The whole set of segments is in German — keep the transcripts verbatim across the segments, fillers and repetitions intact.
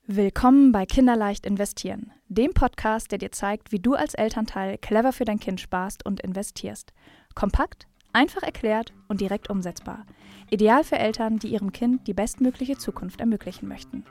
Willkommen bei Kinderleicht investieren, dem Podcast, der dir zeigt, wie du als Elternteil clever für dein Kind sparst und investierst. Kompakt, einfach erklärt und direkt umsetzbar. Ideal für Eltern, die ihrem Kind die bestmögliche Zukunft ermöglichen möchten.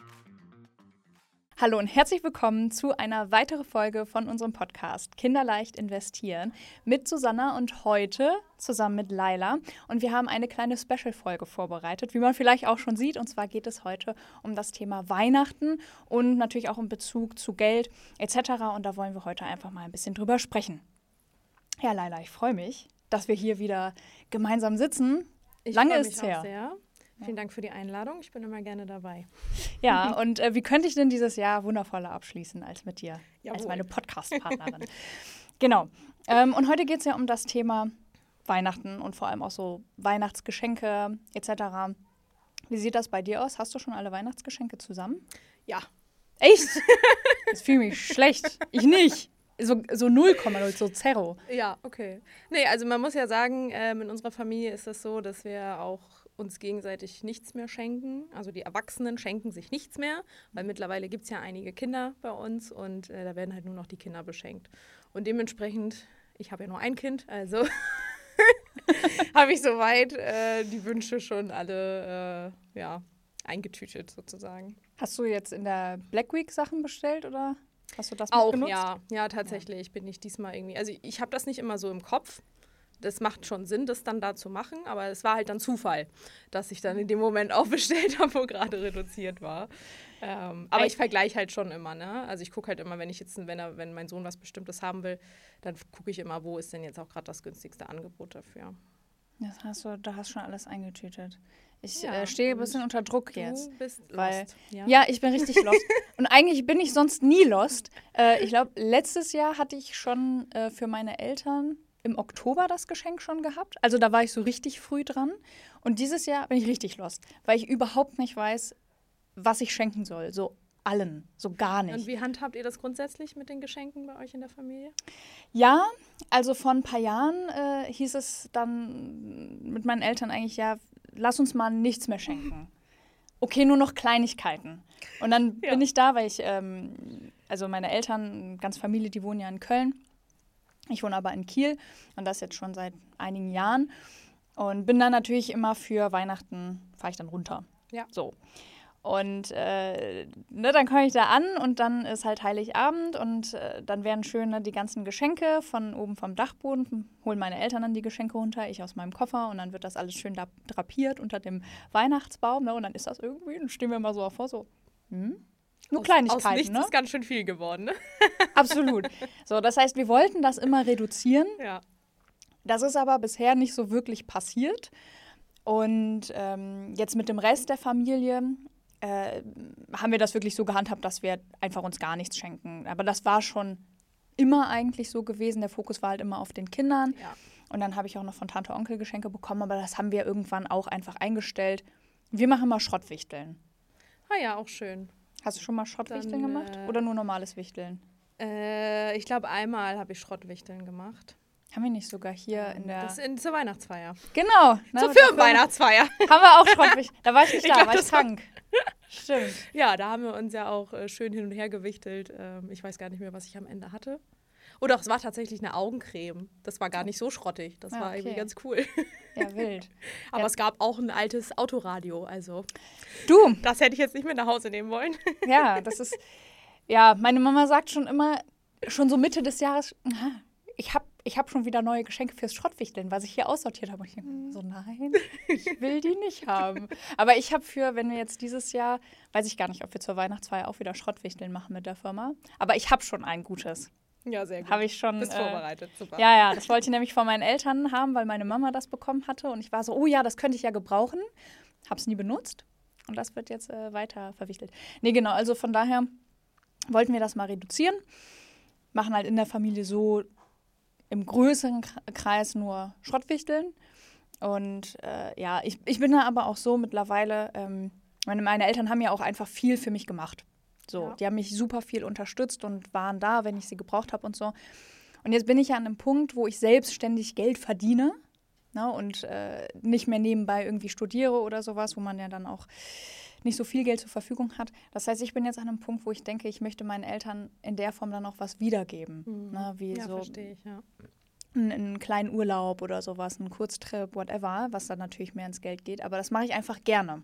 Hallo und herzlich willkommen zu einer weiteren Folge von unserem Podcast Kinderleicht investieren mit Susanna und heute zusammen mit Laila. Und wir haben eine kleine Special-Folge vorbereitet, wie man vielleicht auch schon sieht. Und zwar geht es heute um das Thema Weihnachten und natürlich auch in Bezug zu Geld et cetera. Und da wollen wir heute einfach mal ein bisschen drüber sprechen. Ja, Laila, ich freue mich, dass wir hier wieder gemeinsam sitzen. Ich Lange mich ist es her. Auch sehr. Vielen Dank für die Einladung. Ich bin immer gerne dabei. Ja, und äh, wie könnte ich denn dieses Jahr wundervoller abschließen als mit dir, Jawohl. als meine Podcast-Partnerin? Genau. Ähm, und heute geht es ja um das Thema Weihnachten und vor allem auch so Weihnachtsgeschenke et cetera. Wie sieht das bei dir aus? Hast du schon alle Weihnachtsgeschenke zusammen? Ja. Echt? Das fühlt mich schlecht. Ich nicht. So, so null Komma null, so Zero. Ja, okay. Nee, also man muss ja sagen, ähm, in unserer Familie ist es so, dass wir auch uns gegenseitig nichts mehr schenken. Also die Erwachsenen schenken sich nichts mehr, weil mittlerweile gibt es ja einige Kinder bei uns und äh, da werden halt nur noch die Kinder beschenkt. Und dementsprechend, ich habe ja nur ein Kind, also habe ich soweit äh, die Wünsche schon alle äh, ja, eingetütet sozusagen. Hast du jetzt in der Black Week Sachen bestellt oder hast du das Auch, mitgenutzt? ja. Ja, tatsächlich bin ich diesmal irgendwie, also ich habe das nicht immer so im Kopf. Das macht schon Sinn, das dann da zu machen, aber es war halt dann Zufall, dass ich dann in dem Moment auch bestellt habe, wo gerade reduziert war. Ähm, aber ich vergleiche halt schon immer, ne? Also ich gucke halt immer, wenn ich jetzt, wenn er, wenn mein Sohn was Bestimmtes haben will, dann gucke ich immer, wo ist denn jetzt auch gerade das günstigste Angebot dafür. Das hast du, da hast du schon alles eingetütet. Ich Ja, äh, stehe ein bisschen unter Druck Du jetzt. bist Weil, lost. Ja? ja, ich bin richtig lost. Und eigentlich bin ich sonst nie lost. Äh, ich glaube, letztes Jahr hatte ich schon äh, für meine Eltern im Oktober das Geschenk schon gehabt. Also da war ich so richtig früh dran. Und dieses Jahr bin ich richtig lost, weil ich überhaupt nicht weiß, was ich schenken soll. So allen, so gar nicht. Und wie handhabt ihr das grundsätzlich mit den Geschenken bei euch in der Familie? Ja, also vor ein paar Jahren äh, hieß es dann mit meinen Eltern eigentlich, ja, lass uns mal nichts mehr schenken. Okay, nur noch Kleinigkeiten. Und dann Ja. bin ich da, weil ich, ähm, also meine Eltern, ganz Familie, die wohnen ja in Köln. Ich wohne aber in Kiel und das jetzt schon seit einigen Jahren. Und bin dann natürlich immer für Weihnachten, fahre ich dann runter. Ja. So. Und äh, ne, dann komme ich da an und dann ist halt Heiligabend und äh, dann werden schön ne, die ganzen Geschenke von oben vom Dachboden, holen meine Eltern dann die Geschenke runter, ich aus meinem Koffer und dann wird das alles schön da drapiert unter dem Weihnachtsbaum. Ne, und dann ist das irgendwie, dann stehen wir mal so davor, so, hm? Nur aus, Kleinigkeiten, aus nichts ne? ist ganz schön viel geworden, ne? Absolut. So, das heißt, wir wollten das immer reduzieren. Ja. Das ist aber bisher nicht so wirklich passiert. Und ähm, jetzt mit dem Rest der Familie äh, haben wir das wirklich so gehandhabt, dass wir einfach uns gar nichts schenken. Aber das war schon immer eigentlich so gewesen. Der Fokus war halt immer auf den Kindern. Ja. Und dann habe ich auch noch von Tante Onkel Geschenke bekommen, aber das haben wir irgendwann auch einfach eingestellt. Wir machen mal Schrottwichteln. Ah ja, auch schön. Hast du schon mal Schrottwichteln Dann, gemacht? äh, Oder nur normales Wichteln? Äh, ich glaube, einmal habe ich Schrottwichteln gemacht. Haben wir nicht sogar hier in der... Das in, zur Weihnachtsfeier. Genau. Ne, Zur mit der Firmenweihnachtsfeier. Firma- Haben wir auch Schrottwichteln. Da war ich nicht Ich da, glaub, war ich das war- krank. Stimmt. Ja, da haben wir uns ja auch äh, schön hin und her gewichtelt. Ähm, ich weiß gar nicht mehr, was ich am Ende hatte. Oder es war tatsächlich eine Augencreme. Das war gar nicht so schrottig. Das Ja, war irgendwie okay. ganz cool. Ja, wild. Aber Ja. es gab auch ein altes Autoradio. Also Du, das hätte ich jetzt nicht mit nach Hause nehmen wollen. ja, das ist... Ja, meine Mama sagt schon immer, schon so Mitte des Jahres, "Aha, ich habe ich hab schon wieder neue Geschenke fürs Schrottwichteln, was ich hier aussortiert habe." Und ich denke, so, nein, ich will die nicht haben. Aber ich habe für, wenn wir jetzt dieses Jahr, weiß ich gar nicht, ob wir zur Weihnachtsfeier auch wieder Schrottwichteln machen mit der Firma. Aber ich habe schon ein gutes. Ja, sehr gut. Habe ich schon. Bist äh, vorbereitet, super. Ja, ja, das wollte ich nämlich von meinen Eltern haben, weil meine Mama das bekommen hatte. Und ich war so, oh ja, das könnte ich ja gebrauchen. Habe es nie benutzt. Und das wird jetzt äh, weiter verwichtelt. Nee, genau, also von daher wollten wir das mal reduzieren. Machen halt in der Familie so im größeren K- Kreis nur Schrottwichteln. Und äh, ja, ich, ich bin da aber auch so mittlerweile, ähm, meine, meine Eltern haben ja auch einfach viel für mich gemacht. So, Ja. die haben mich super viel unterstützt und waren da, wenn ich sie gebraucht habe und so. Und jetzt bin ich ja an einem Punkt, wo ich selbstständig Geld verdiene, ne, und äh, nicht mehr nebenbei irgendwie studiere oder sowas, wo man ja dann auch nicht so viel Geld zur Verfügung hat. Das heißt, ich bin jetzt an einem Punkt, wo ich denke, ich möchte meinen Eltern in der Form dann auch was wiedergeben. Mhm. Ne, wie ja, so verstehe ich, ja. einen, einen kleinen Urlaub oder sowas, einen Kurztrip, whatever, was dann natürlich mehr ins Geld geht. Aber das mache ich einfach gerne.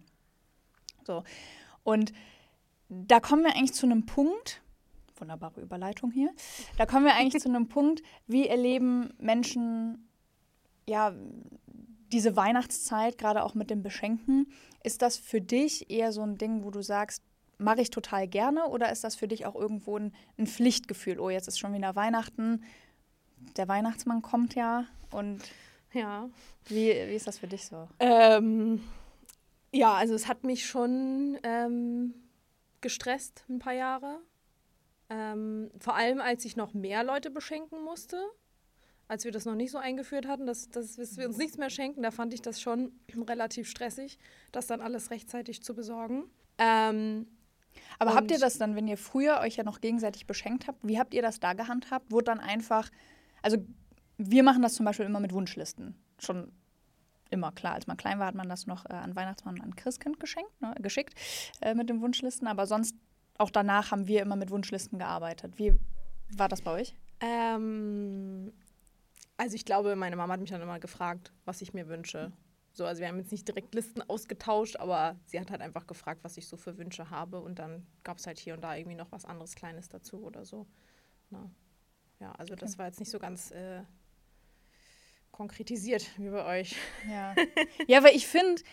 So. Und da kommen wir eigentlich zu einem Punkt, wunderbare Überleitung hier, da kommen wir eigentlich zu einem Punkt, wie erleben Menschen, ja, diese Weihnachtszeit, gerade auch mit dem Beschenken. Ist das für dich eher so ein Ding, wo du sagst, mache ich total gerne, oder ist das für dich auch irgendwo ein, ein Pflichtgefühl? Oh, jetzt ist schon wieder Weihnachten, der Weihnachtsmann kommt ja, und Ja. wie, wie ist das für dich so? Ähm, ja, also es hat mich schon ähm, gestresst ein paar Jahre. Ähm, vor allem, als ich noch mehr Leute beschenken musste. Als wir das noch nicht so eingeführt hatten, dass, dass wir uns nichts mehr schenken, da fand ich das schon relativ stressig, das dann alles rechtzeitig zu besorgen. Ähm, Aber habt ihr das dann, wenn ihr früher euch ja noch gegenseitig beschenkt habt, wie habt ihr das da gehandhabt? Wurde dann einfach, also wir machen das zum Beispiel immer mit Wunschlisten. Schon immer, klar. Als man klein war, hat man das noch äh, an Weihnachtsmann und an Christkind geschenkt, ne, geschickt äh, mit den Wunschlisten. Aber sonst, auch danach haben wir immer mit Wunschlisten gearbeitet. Wie war das bei euch? Ähm, also ich glaube, meine Mama hat mich dann immer gefragt, was ich mir wünsche. So, also wir haben jetzt nicht direkt Listen ausgetauscht, aber sie hat halt einfach gefragt, was ich so für Wünsche habe. Und dann gab es halt hier und da irgendwie noch was anderes Kleines dazu oder so. Na. Ja, also das war jetzt nicht so ganz äh, konkretisiert wie bei euch. Ja, ja, weil ich finde,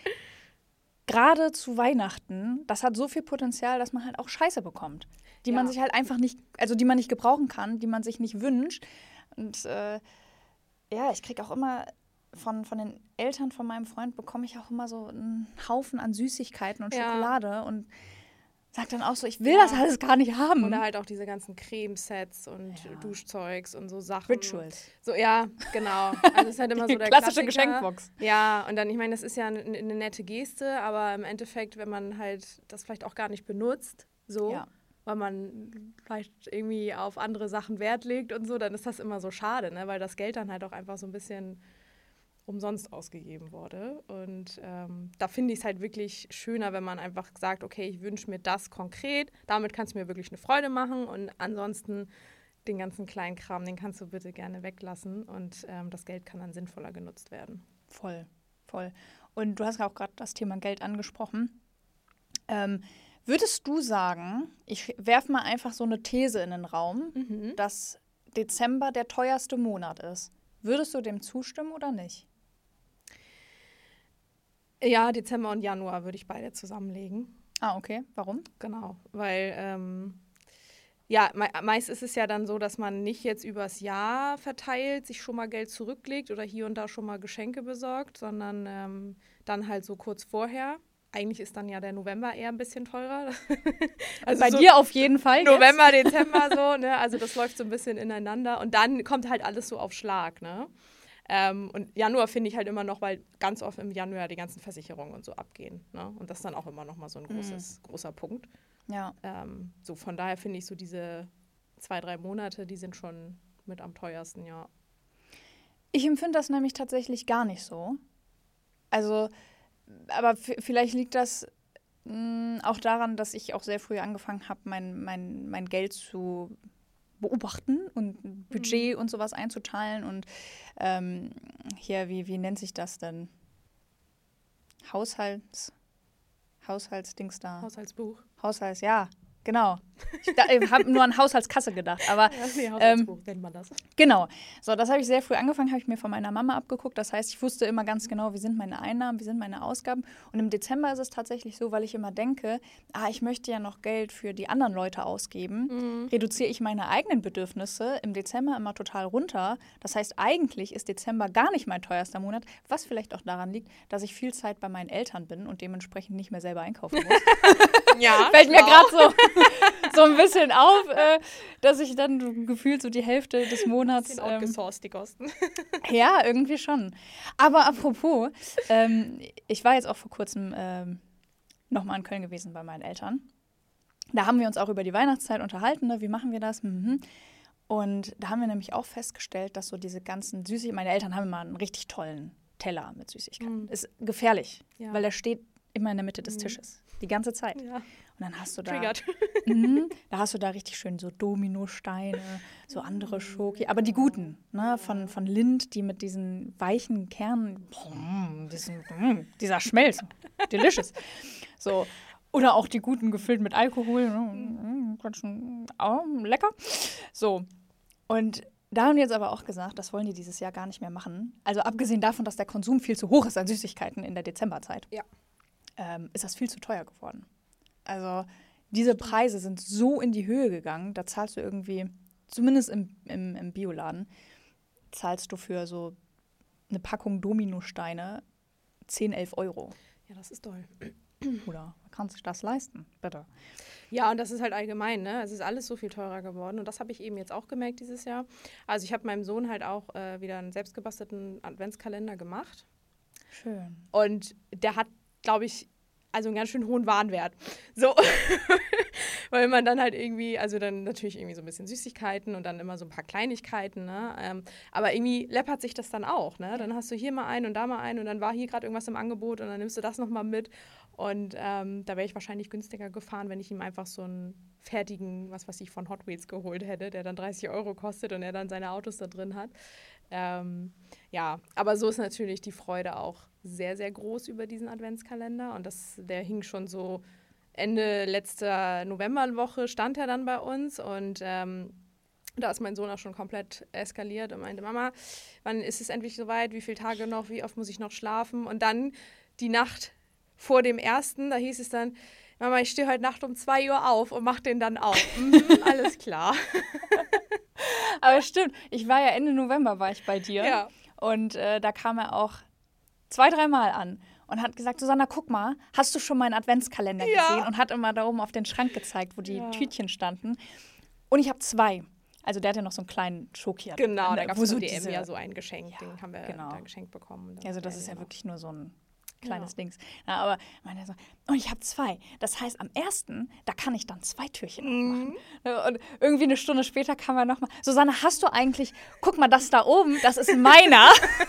gerade zu Weihnachten, das hat so viel Potenzial, dass man halt auch Scheiße bekommt, die Ja. man sich halt einfach nicht, also die man nicht gebrauchen kann, die man sich nicht wünscht. Und äh, ja, ich kriege auch immer von, von den Eltern von meinem Freund, bekomme ich auch immer so einen Haufen an Süßigkeiten und Ja. Schokolade und sag dann auch so, ich will Ja. das alles gar nicht haben. Oder halt auch diese ganzen Cremesets und Ja. Duschzeugs und so Sachen. Rituals. So, ja, genau. Also es ist halt immer Die so der klassische Klassiker. Geschenkbox. Ja, und dann, ich meine, das ist ja eine, eine nette Geste, aber im Endeffekt, wenn man halt das vielleicht auch gar nicht benutzt, so, Ja. weil man vielleicht irgendwie auf andere Sachen Wert legt und so, dann ist das immer so schade, ne? Weil das Geld dann halt auch einfach so ein bisschen umsonst ausgegeben wurde. Und ähm, da finde ich es halt wirklich schöner, wenn man einfach sagt, okay, ich wünsche mir das konkret, damit kannst du mir wirklich eine Freude machen, und ansonsten den ganzen kleinen Kram, den kannst du bitte gerne weglassen, und ähm, das Geld kann dann sinnvoller genutzt werden. Voll, voll. Und du hast ja auch gerade das Thema Geld angesprochen. Ähm, würdest du sagen, ich werfe mal einfach so eine These in den Raum, Mhm. dass Dezember der teuerste Monat ist. Würdest du dem zustimmen oder nicht? Ja, Dezember und Januar würde ich beide zusammenlegen. Ah, okay. Warum? Genau, weil ähm, ja, me meist ist es ja dann so, dass man nicht jetzt übers Jahr verteilt, sich schon mal Geld zurücklegt oder hier und da schon mal Geschenke besorgt, sondern ähm, dann halt so kurz vorher. Eigentlich ist dann ja der November eher ein bisschen teurer. Also Bei so dir auf jeden Fall. November, Dezember so, ne? Also das läuft so ein bisschen ineinander. Und dann kommt halt alles so auf Schlag, ne? Ähm, und Januar finde ich halt immer noch, weil ganz oft im Januar die ganzen Versicherungen und so abgehen. Ne? Und das ist dann auch immer noch mal so ein großes, mhm. großer Punkt. Ja. Ähm, so von daher finde ich so diese zwei, drei Monate, die sind schon mit am teuersten, ja. Ich empfinde das nämlich tatsächlich gar nicht so. Also, aber f- vielleicht liegt das mh, auch daran, dass ich auch sehr früh angefangen habe, mein, mein, mein Geld zu beobachten und Budget mhm. und sowas einzuteilen. Und ähm, hier, wie, wie nennt sich das denn? Haushalts... Haushaltsdings da. Haushaltsbuch. Haushalts, ja, genau. Ich, ich habe nur an Haushaltskasse gedacht, aber ja, nee, Haushaltsbuch ähm, nennt man das. Genau. So, das habe ich sehr früh angefangen, habe ich mir von meiner Mama abgeguckt. Das heißt, ich wusste immer ganz genau, wie sind meine Einnahmen, wie sind meine Ausgaben. Und im Dezember ist es tatsächlich so, weil ich immer denke, ah, ich möchte ja noch Geld für die anderen Leute ausgeben, mhm. reduziere ich meine eigenen Bedürfnisse im Dezember immer total runter. Das heißt, eigentlich ist Dezember gar nicht mein teuerster Monat, was vielleicht auch daran liegt, dass ich viel Zeit bei meinen Eltern bin und dementsprechend nicht mehr selber einkaufen muss. Ja, fällt mir gerade so, so ein bisschen auf, äh, dass ich dann gefühlt so die Hälfte des Monats... Sind outgesourced, die Kosten. Ja, irgendwie schon. Aber apropos, ähm, ich war jetzt auch vor kurzem ähm, nochmal in Köln gewesen bei meinen Eltern. Da haben wir uns auch über die Weihnachtszeit unterhalten, ne? Wie machen wir das? Mhm. Und da haben wir nämlich auch festgestellt, dass so diese ganzen Süßigkeiten... Meine Eltern haben immer einen richtig tollen Teller mit Süßigkeiten. Mhm. Ist gefährlich, ja. weil der steht immer in der Mitte des mhm. Tisches. Die ganze Zeit. Ja. Und dann hast du da, Triggert. mh, da hast du da richtig schön so Dominosteine, so andere Schoki, aber die guten, ne, von, von Lindt, die mit diesen weichen Kernen, boom, diesen, mm, dieser Schmelz, delicious. So. Oder auch die guten gefüllt mit Alkohol, ne, mm, oh, lecker. So. Und da haben die jetzt aber auch gesagt, das wollen die dieses Jahr gar nicht mehr machen. Also abgesehen davon, dass der Konsum viel zu hoch ist an Süßigkeiten in der Dezemberzeit, Ja. ähm, ist das viel zu teuer geworden. Also diese Preise sind so in die Höhe gegangen, da zahlst du irgendwie, zumindest im, im, im Bioladen, zahlst du für so eine Packung Dominosteine zehn, elf Euro. Ja, das ist toll. Oder kann sich das leisten, bitte? Ja, und das ist halt allgemein, ne? Es ist alles so viel teurer geworden. Und das habe ich eben jetzt auch gemerkt dieses Jahr. Also ich habe meinem Sohn halt auch äh, wieder einen selbstgebastelten Adventskalender gemacht. Schön. Und der hat, glaube ich, also einen ganz schön hohen Warenwert. So. Weil man dann halt irgendwie, also dann natürlich irgendwie so ein bisschen Süßigkeiten und dann immer so ein paar Kleinigkeiten, ne? Ähm, aber irgendwie läppert sich das dann auch, ne? Dann hast du hier mal einen und da mal einen und dann war hier gerade irgendwas im Angebot und dann nimmst du das nochmal mit. Und ähm, da wäre ich wahrscheinlich günstiger gefahren, wenn ich ihm einfach so einen fertigen, was weiß ich, von Hot Wheels geholt hätte, der dann dreißig Euro kostet und er dann seine Autos da drin hat. Ähm, ja, aber so ist natürlich die Freude auch sehr, sehr groß über diesen Adventskalender. Und das, der hing schon so Ende letzter Novemberwoche, stand er dann bei uns. Und ähm, da ist mein Sohn auch schon komplett eskaliert und meinte, Mama, wann ist es endlich soweit? Wie viele Tage noch? Wie oft muss ich noch schlafen? Und dann die Nacht vor dem ersten, da hieß es dann, Mama, ich stehe heute Nacht um zwei Uhr auf und mach den dann auf. Mhm, alles klar. Aber stimmt, ich war ja Ende November war ich bei dir. Ja. Und äh, da kam er auch zwei, dreimal an und hat gesagt, Susanna, guck mal, hast du schon meinen Adventskalender Ja. gesehen? Und hat immer da oben auf den Schrank gezeigt, wo die Ja. Tütchen standen. Und ich habe zwei. Also der hat ja noch so einen kleinen Schoki. Genau, da wo gab es so von D M diese, ja so ein Geschenk, Ja, den haben wir genau. da geschenkt bekommen. Also das ist ja genau. wirklich nur so ein kleines Ja. Dings. Ja, aber meine so, und ich habe zwei. Das heißt, am ersten, da kann ich dann zwei Türchen aufmachen. Und irgendwie eine Stunde später kam er nochmal, Susanne, hast du eigentlich, guck mal, das da oben, das ist meiner.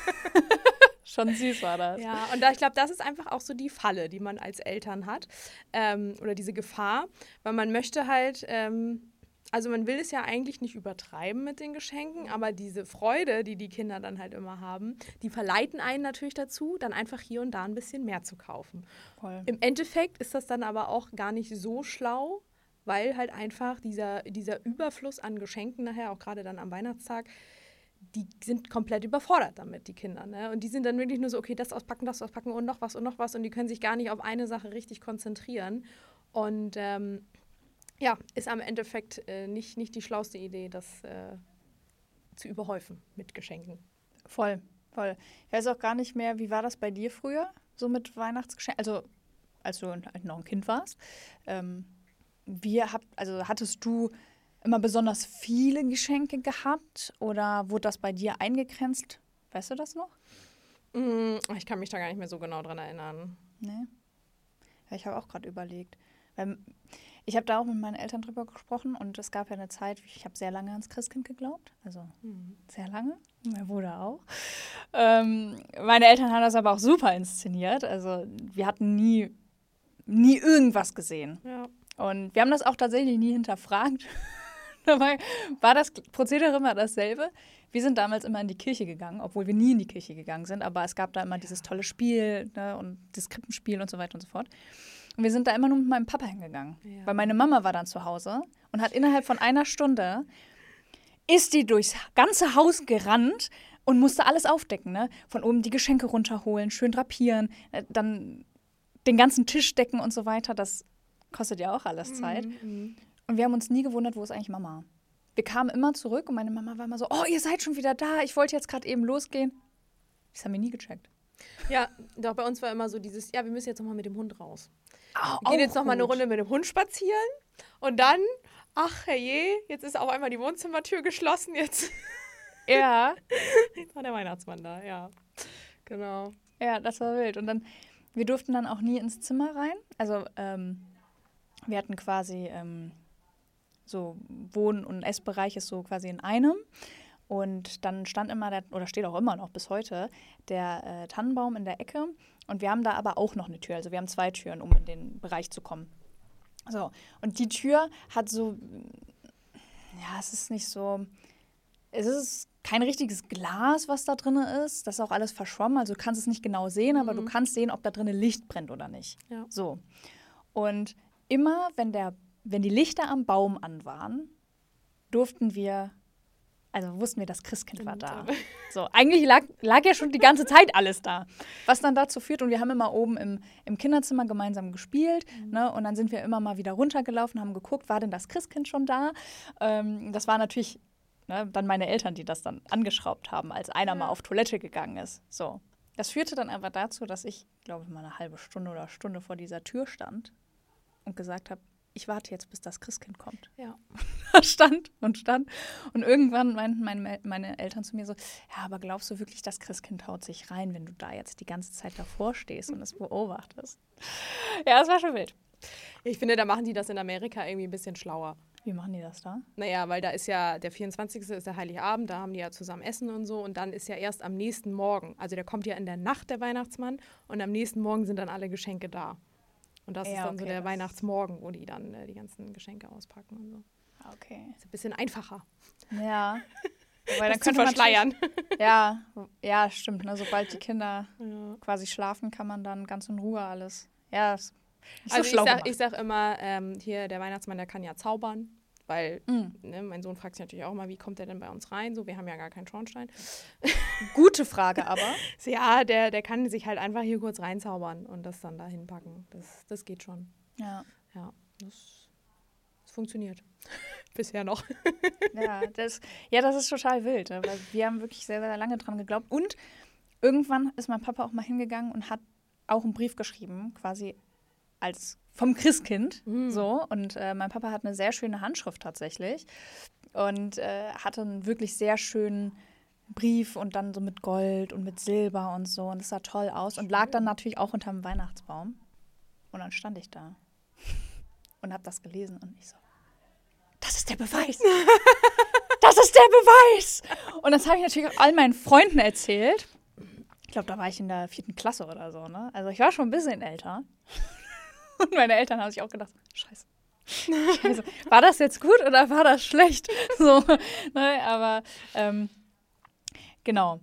Schon süß war das. Ja, und da, ich glaube, das ist einfach auch so die Falle, die man als Eltern hat. Ähm, oder diese Gefahr, weil man möchte halt, ähm, also man will es ja eigentlich nicht übertreiben mit den Geschenken, aber diese Freude, die die Kinder dann halt immer haben, die verleiten einen natürlich dazu, dann einfach hier und da ein bisschen mehr zu kaufen. Voll. Im Endeffekt ist das dann aber auch gar nicht so schlau, weil halt einfach dieser, dieser Überfluss an Geschenken nachher, auch gerade dann am Weihnachtstag, die sind komplett überfordert damit, die Kinder. Ne? Und die sind dann wirklich nur so, okay, das auspacken, das auspacken und noch was und noch was. Und die können sich gar nicht auf eine Sache richtig konzentrieren. Und ähm, ja, ist am Endeffekt äh, nicht, nicht die schlauste Idee, das äh, zu überhäufen mit Geschenken. Voll, voll. Ich weiß auch gar nicht mehr, wie war das bei dir früher, so mit Weihnachtsgeschenken? Also, als du halt noch ein Kind warst. Ähm, wie habt, also hattest du immer besonders viele Geschenke gehabt oder wurde das bei dir eingegrenzt? Weißt du das noch? Mm, ich kann mich da gar nicht mehr so genau dran erinnern. Nee. Ja, ich habe auch gerade überlegt. Weil ich habe da auch mit meinen Eltern drüber gesprochen und es gab ja eine Zeit, ich habe sehr lange ans Christkind geglaubt. Also Mhm. sehr lange. Mein Bruder auch. Ähm, meine Eltern haben das aber auch super inszeniert. Also wir hatten nie, nie irgendwas gesehen. Ja. Und wir haben das auch tatsächlich nie hinterfragt. Dabei war das Prozedere immer dasselbe. Wir sind damals immer in die Kirche gegangen, obwohl wir nie in die Kirche gegangen sind. Aber es gab da immer dieses tolle Spiel, ne, und das Krippenspiel und so weiter und so fort. Und wir sind da immer nur mit meinem Papa hingegangen. Ja. Weil meine Mama war dann zu Hause und hat innerhalb von einer Stunde ist die durchs ganze Haus gerannt und musste alles aufdecken. Ne? Von oben die Geschenke runterholen, schön drapieren, äh, dann den ganzen Tisch decken und so weiter. Das kostet ja auch alles Zeit. Mhm. Und wir haben uns nie gewundert, wo ist eigentlich Mama? Wir kamen immer zurück und meine Mama war immer so, oh, ihr seid schon wieder da, ich wollte jetzt gerade eben losgehen. Das haben wir nie gecheckt. Ja, doch bei uns war immer so dieses, ja, wir müssen jetzt nochmal mit dem Hund raus. Oh, Wir gehen jetzt nochmal eine Runde mit dem Hund spazieren und dann, ach herrje, jetzt ist auf einmal die Wohnzimmertür geschlossen, jetzt, Ja, jetzt war der Weihnachtsmann da, ja. Genau. ja, das war wild. Und dann, wir durften dann auch nie ins Zimmer rein. Also, ähm, wir hatten quasi ähm, so Wohn- und Essbereich ist so quasi in einem. Und dann stand immer, der, oder steht auch immer noch bis heute, der äh, Tannenbaum in der Ecke. Und wir haben da aber auch noch eine Tür. Also wir haben zwei Türen, um in den Bereich zu kommen. So, und die Tür hat so, ja, es ist nicht so, es ist kein richtiges Glas, was da drin ist. Das ist auch alles verschwommen, also du kannst es nicht genau sehen, aber mhm. du kannst sehen, ob da drin Licht brennt oder nicht. Ja. So. Und immer, wenn, der, wenn die Lichter am Baum an waren, durften wir, also wussten wir, das Christkind war da. So, eigentlich lag, lag ja schon die ganze Zeit alles da. Was dann dazu führt, und wir haben immer oben im, im Kinderzimmer gemeinsam gespielt, mhm. ne, und dann sind wir immer mal wieder runtergelaufen, haben geguckt, war denn das Christkind schon da? Ähm, das war natürlich ne, dann meine Eltern, die das dann angeschraubt haben, als einer ja. mal auf Toilette gegangen ist. So. Das führte dann einfach dazu, dass ich, glaube ich, mal eine halbe Stunde oder Stunde vor dieser Tür stand und gesagt habe, ich warte jetzt, bis das Christkind kommt. Ja. stand und stand. Und irgendwann meinten meine, meine Eltern zu mir so, ja, aber glaubst du wirklich, das Christkind haut sich rein, wenn du da jetzt die ganze Zeit davor stehst und es beobachtest? Ja, das war schon wild. Ich finde, da machen die das in Amerika irgendwie ein bisschen schlauer. Wie machen die das da? Naja, weil da ist ja, der vierundzwanzigste ist der Heiligabend, da haben die ja zusammen Essen und so und dann ist ja erst am nächsten Morgen, also der kommt ja in der Nacht, der Weihnachtsmann, und am nächsten Morgen sind dann alle Geschenke da. Und das ja, ist dann okay, so der Weihnachtsmorgen, wo die dann äh, die ganzen Geschenke auspacken und so. Okay. Ist ein bisschen einfacher. Ja. Wobei, das dann zu verschleiern. Ja, ja, stimmt. Ne? Sobald die Kinder ja. quasi schlafen, kann man dann ganz in Ruhe alles. Ja, ist nicht also so schlau ich, sag, gemacht. ich sag immer, ähm, hier der Weihnachtsmann, der kann ja zaubern. Weil mm. ne, mein Sohn fragt sich natürlich auch immer, wie kommt der denn bei uns rein? So, wir haben ja gar keinen Schornstein. Gute Frage aber. Ja, der, der kann sich halt einfach hier kurz reinzaubern und das dann da hinpacken. Das, das geht schon. Ja. Ja, das, das funktioniert. Bisher noch. ja, das, ja, das ist total wild. Ne? Weil wir haben wirklich sehr, sehr lange dran geglaubt. Und irgendwann ist mein Papa auch mal hingegangen und hat auch einen Brief geschrieben, quasi als vom Christkind, mhm. so. Und äh, mein Papa hat eine sehr schöne Handschrift tatsächlich und äh, hatte einen wirklich sehr schönen Brief und dann so mit Gold und mit Silber und so. Und das sah toll aus und lag dann natürlich auch unterm Weihnachtsbaum. Und dann stand ich da und habe das gelesen und ich so, das ist der Beweis. Das ist der Beweis. Und das habe ich natürlich auch all meinen Freunden erzählt. Ich glaube, da war ich in der vierten Klasse oder so, ne? Also ich war schon ein bisschen älter. Und meine Eltern haben sich auch gedacht, scheiße. scheiße. War das jetzt gut oder war das schlecht? So, ne? Aber ähm, genau.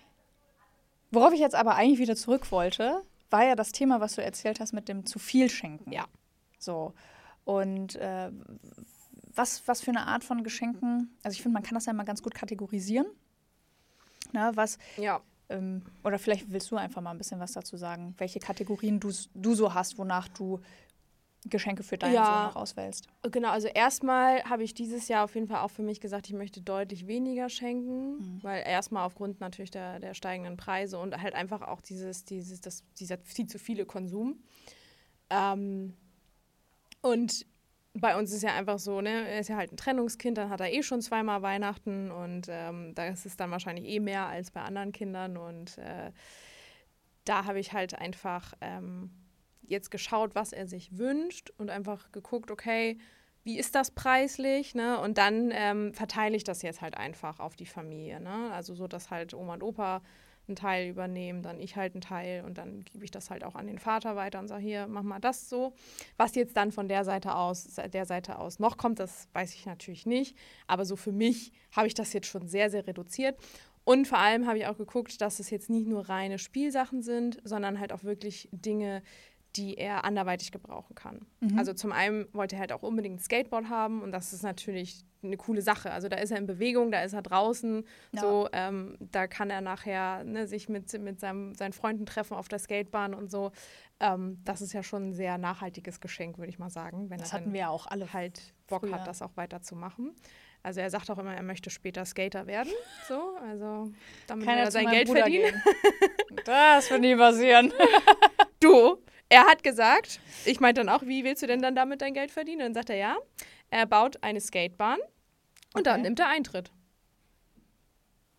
Worauf ich jetzt aber eigentlich wieder zurück wollte, war ja das Thema, was du erzählt hast mit dem zu viel Schenken. Ja. So. Und äh, was, was für eine Art von Geschenken, also ich finde, man kann das ja mal ganz gut kategorisieren. Na, was, ja. ähm, oder vielleicht willst du einfach mal ein bisschen was dazu sagen, welche Kategorien du, du so hast, wonach du Geschenke für deinen ja, Sohn noch auswählst. Genau, also erstmal habe ich dieses Jahr auf jeden Fall auch für mich gesagt, ich möchte deutlich weniger schenken, mhm. weil erstmal aufgrund natürlich der, der steigenden Preise und halt einfach auch dieses, dieses, das, dieser viel zu viele Konsum. Ähm, und bei uns ist ja einfach so, ne, er ist ja halt ein Trennungskind, dann hat er eh schon zweimal Weihnachten und ähm, da ist es dann wahrscheinlich eh mehr als bei anderen Kindern und äh, da habe ich halt einfach ähm, jetzt geschaut, was er sich wünscht und einfach geguckt, okay, wie ist das preislich, ne? Und dann ähm, verteile ich das jetzt halt einfach auf die Familie, ne? Also so, dass halt Oma und Opa einen Teil übernehmen, dann ich halt einen Teil und dann gebe ich das halt auch an den Vater weiter und sage, hier, mach mal das so. Was jetzt dann von der Seite aus, der Seite aus noch kommt, das weiß ich natürlich nicht, aber so für mich habe ich das jetzt schon sehr, sehr reduziert. Und vor allem habe ich auch geguckt, dass es jetzt nicht nur reine Spielsachen sind, sondern halt auch wirklich Dinge, die er anderweitig gebrauchen kann. Mhm. Also zum einen wollte er halt auch unbedingt ein Skateboard haben und das ist natürlich eine coole Sache. Also da ist er in Bewegung, da ist er draußen, ja. so, ähm, da kann er nachher ne, sich mit, mit seinem, seinen Freunden treffen auf der Skatebahn und so. Ähm, das ist ja schon ein sehr nachhaltiges Geschenk, würde ich mal sagen. Wenn das er hatten wir ja auch alle halt Bock früher. hat, das auch weiterzumachen. Also er sagt auch immer, er möchte später Skater werden. So, also damit will er sein Geld Bruder verdienen. Das wird nie passieren. Du, er hat gesagt, ich meinte dann auch, wie willst du denn dann damit dein Geld verdienen? Und dann sagt er, ja, er baut eine Skatebahn und okay. dann nimmt er Eintritt.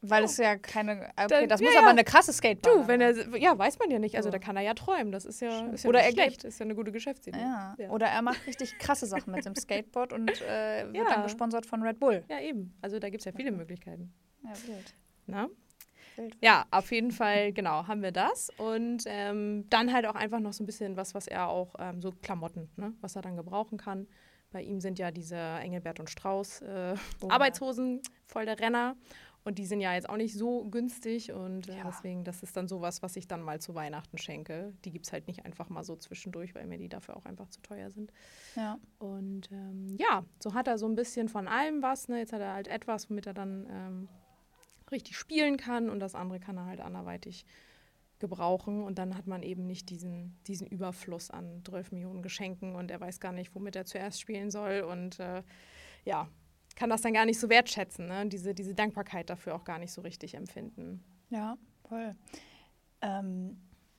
Weil es ja keine, okay, Dann- das ja, muss ja. aber eine krasse Skatebahn Du, wenn sein. er, ja, weiß man ja nicht. Also So. da kann er ja träumen. Das ist ja, ist ja Oder nicht er schlecht. Ist ja eine gute Geschäftsidee. Ja. Ja. Oder er macht richtig krasse Sachen mit dem Skateboard und äh, wird Ja. dann gesponsert von Red Bull. Ja, eben. Also da gibt es ja viele Möglichkeiten. Ja, wild. Na? wild. Ja, auf jeden Fall, genau, haben wir das. Und ähm, dann halt auch einfach noch so ein bisschen was, was er auch, ähm, so Klamotten, ne, was er dann gebrauchen kann. Bei ihm sind ja diese Engelbert und Strauß äh, Oh, Arbeitshosen voll der Renner. Und die sind ja jetzt auch nicht so günstig. Und äh, Ja. deswegen, das ist dann sowas, was ich dann mal zu Weihnachten schenke. Die gibt es halt nicht einfach mal so zwischendurch, weil mir die dafür auch einfach zu teuer sind. Ja. Und ähm, ja, so hat er so ein bisschen von allem was. Ne? Jetzt hat er halt etwas, womit er dann ähm, richtig spielen kann und das andere kann er halt anderweitig gebrauchen. Und dann hat man eben nicht diesen, diesen Überfluss an zwölf Millionen Geschenken und er weiß gar nicht, womit er zuerst spielen soll und äh, ja, kann das dann gar nicht so wertschätzen, ne? diese, diese Dankbarkeit dafür auch gar nicht so richtig empfinden. Ja, voll. Ähm,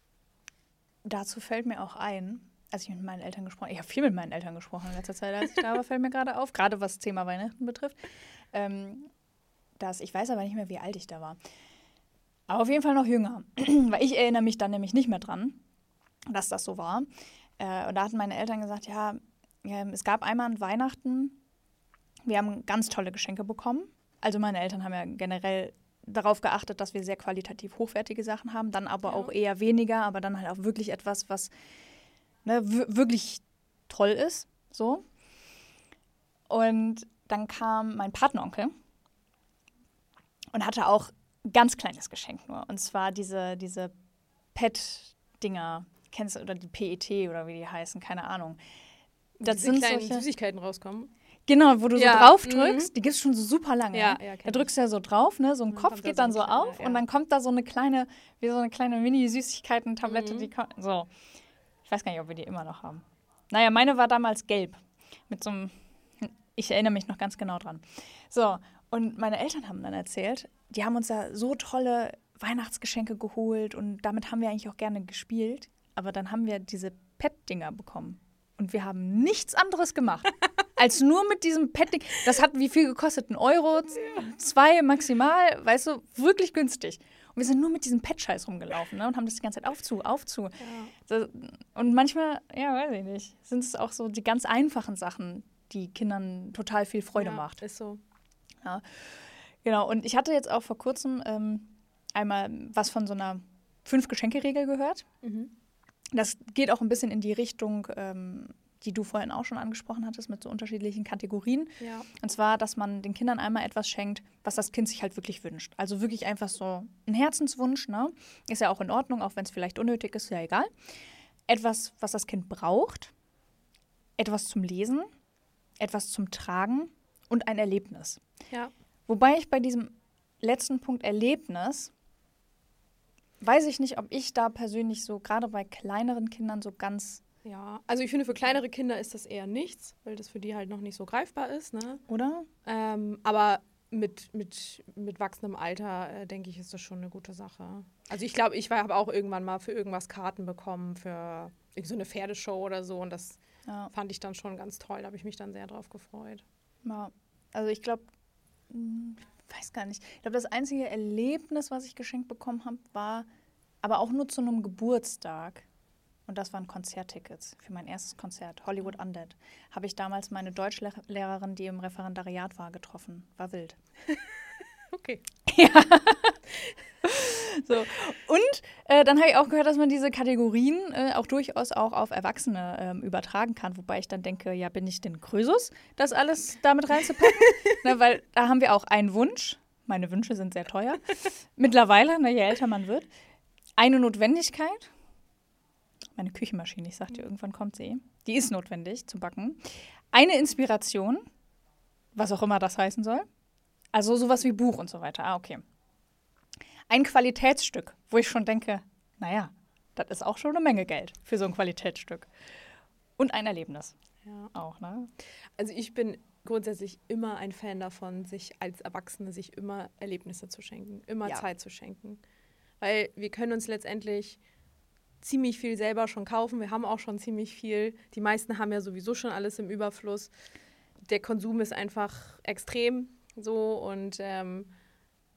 dazu fällt mir auch ein, als ich mit meinen Eltern gesprochen habe, ich habe viel mit meinen Eltern gesprochen in letzter Zeit, als ich da war, fällt mir gerade auf, gerade was das Thema Weihnachten betrifft, ähm, dass, ich weiß aber nicht mehr, wie alt ich da war, aber auf jeden Fall noch jünger, weil ich erinnere mich dann nämlich nicht mehr dran, dass das so war. Äh, und da hatten meine Eltern gesagt, ja, äh, es gab einmal an Weihnachten, wir haben ganz tolle Geschenke bekommen. Also meine Eltern haben ja generell darauf geachtet, dass wir sehr qualitativ hochwertige Sachen haben, dann aber Ja. auch eher weniger, aber dann halt auch wirklich etwas, was ne, w- wirklich toll ist. So. Und dann kam mein Patenonkel und hatte auch ein ganz kleines Geschenk nur. Und zwar diese, diese Pet-Dinger, kennst du, oder die P E T oder wie die heißen, keine Ahnung. Das Diese sind kleinen solche, Süßigkeiten rauskommen. genau, wo du Ja, so drauf mhm. drückst, die gibt es schon so super lange. Ja, ne? ja, Da kenn drückst du ja so drauf, ne? So ein dann Kopf kommt da geht so dann ein so kleiner, auf ja. und dann kommt da so eine kleine, wie so eine kleine Mini-Süßigkeiten-Tablette, Mhm. die ko- so. Ich weiß gar nicht, ob wir die immer noch haben. Naja, meine war damals gelb. Mit so einem, ich erinnere mich noch ganz genau dran. So, und meine Eltern haben dann erzählt, die haben uns da so tolle Weihnachtsgeschenke geholt und damit haben wir eigentlich auch gerne gespielt. Aber dann haben wir diese Pet-Dinger bekommen. Und wir haben nichts anderes gemacht, als nur mit diesem Pet-Ding. Das hat wie viel gekostet? Ein Euro, z- zwei maximal, weißt du, wirklich günstig. Und wir sind nur mit diesem Pet-Scheiß rumgelaufen, ne, und haben das die ganze Zeit aufzu, aufzu. Ja. So, und manchmal, ja, weiß ich nicht, sind es auch so die ganz einfachen Sachen, die Kindern total viel Freude ja, macht. Ist so. Genau, und ich hatte jetzt auch vor kurzem ähm, einmal was von so einer Fünf-Geschenke-Regel gehört. Mhm. Das geht auch ein bisschen in die Richtung, ähm, die du vorhin auch schon angesprochen hattest, mit so unterschiedlichen Kategorien. Ja. Und zwar, dass man den Kindern einmal etwas schenkt, was das Kind sich halt wirklich wünscht. Also wirklich einfach so ein Herzenswunsch, ne? Ist ja auch in Ordnung, auch wenn es vielleicht unnötig ist, ja egal. Etwas, was das Kind braucht, etwas zum Lesen, etwas zum Tragen und ein Erlebnis. Ja. Wobei ich bei diesem letzten Punkt Erlebnis, weiß ich nicht, ob ich da persönlich so, gerade bei kleineren Kindern, so ganz, Ja, also ich finde, für kleinere Kinder ist das eher nichts, weil das für die halt noch nicht so greifbar ist. Ne? oder? Ähm, aber mit, mit, mit wachsendem Alter, äh, denke ich, ist das schon eine gute Sache. Also ich glaube, ich habe auch irgendwann mal für irgendwas Karten bekommen, für irgend so eine Pferdeshow oder so. Und das Ja, fand ich dann schon ganz toll. Da habe ich mich dann sehr drauf gefreut. ja. Also ich glaube, ich weiß gar nicht. Ich glaube, das einzige Erlebnis, was ich geschenkt bekommen habe, war aber auch nur zu einem Geburtstag. Und das waren Konzerttickets für mein erstes Konzert, Hollywood Undead. Habe ich damals meine Deutschlehrerin, die im Referendariat war, getroffen. War wild. Okay. So. Und äh, dann habe ich auch gehört, dass man diese Kategorien äh, auch durchaus auch auf Erwachsene ähm, übertragen kann. Wobei ich dann denke, ja, bin ich denn Krösus, das alles damit reinzupacken? Ne, weil da haben wir auch einen Wunsch. Meine Wünsche sind sehr teuer. Mittlerweile, ne, je älter man wird. Eine Notwendigkeit. Meine Küchenmaschine, ich sagte, irgendwann kommt sie. Die ist notwendig zu backen. Eine Inspiration, was auch immer das heißen soll. Also sowas wie Buch und so weiter. Ah, okay. Ein Qualitätsstück, wo ich schon denke, naja, das ist auch schon eine Menge Geld für so ein Qualitätsstück. Und ein Erlebnis Ja. auch, ne? Also ich bin grundsätzlich immer ein Fan davon, sich als Erwachsene sich immer Erlebnisse zu schenken, immer Ja. Zeit zu schenken. Weil wir können uns letztendlich ziemlich viel selber schon kaufen. Wir haben auch schon ziemlich viel. Die meisten haben ja sowieso schon alles im Überfluss. Der Konsum ist einfach extrem so und ähm,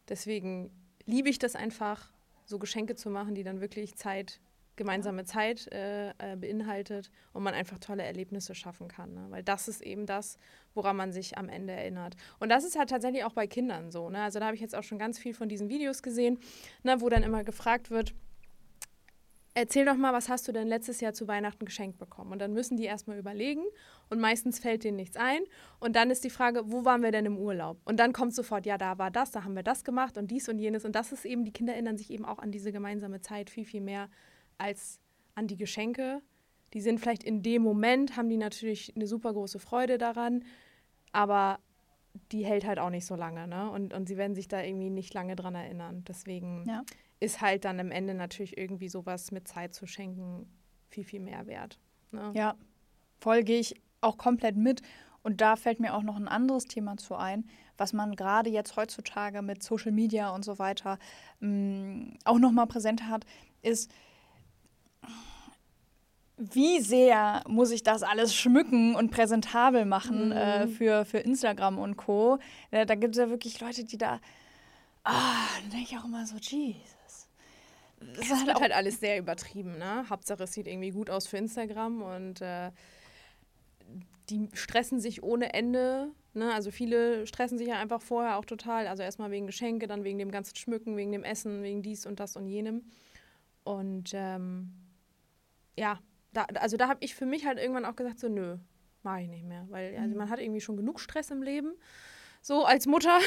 deswegen liebe ich das einfach, so Geschenke zu machen, die dann wirklich Zeit, gemeinsame Zeit äh, äh, beinhaltet und man einfach tolle Erlebnisse schaffen kann. Ne? Weil das ist eben das, woran man sich am Ende erinnert. Und das ist halt tatsächlich auch bei Kindern so. Ne? Also da habe ich jetzt auch schon ganz viel von diesen Videos gesehen, ne, wo dann immer gefragt wird, erzähl doch mal, was hast du denn letztes Jahr zu Weihnachten geschenkt bekommen? Und dann müssen die erstmal überlegen und meistens fällt denen nichts ein. Und dann ist die Frage, wo waren wir denn im Urlaub? Und dann kommt sofort, ja, da war das, da haben wir das gemacht und dies und jenes. Und das ist eben, die Kinder erinnern sich eben auch an diese gemeinsame Zeit viel, viel mehr als an die Geschenke. Die sind vielleicht in dem Moment, haben die natürlich eine super große Freude daran, aber die hält halt auch nicht so lange, ne? Und, und sie werden sich da irgendwie nicht lange dran erinnern. Deswegen ja. ist halt dann am Ende natürlich irgendwie sowas mit Zeit zu schenken viel, viel mehr wert. Ne? Ja, voll gehe ich auch komplett mit. Und da fällt mir auch noch ein anderes Thema zu ein, was man gerade jetzt heutzutage mit Social Media und so weiter mh, auch nochmal präsent hat, ist, wie sehr muss ich das alles schmücken und präsentabel machen mhm. äh, für, für Instagram und Co. Äh, da gibt es ja wirklich Leute, die da, ah, da denke ich auch immer so, Jesus. Es halt wird halt alles sehr übertrieben, ne? Hauptsache es sieht irgendwie gut aus für Instagram und äh, die stressen sich ohne Ende, ne? Also viele stressen sich ja einfach vorher auch total, also erstmal wegen Geschenke, dann wegen dem ganzen Schmücken, wegen dem Essen, wegen dies und das und jenem. Und ähm, ja, Da, also da habe ich für mich halt irgendwann auch gesagt, so nö, mache ich nicht mehr. Weil also man hat irgendwie schon genug Stress im Leben, so als Mutter.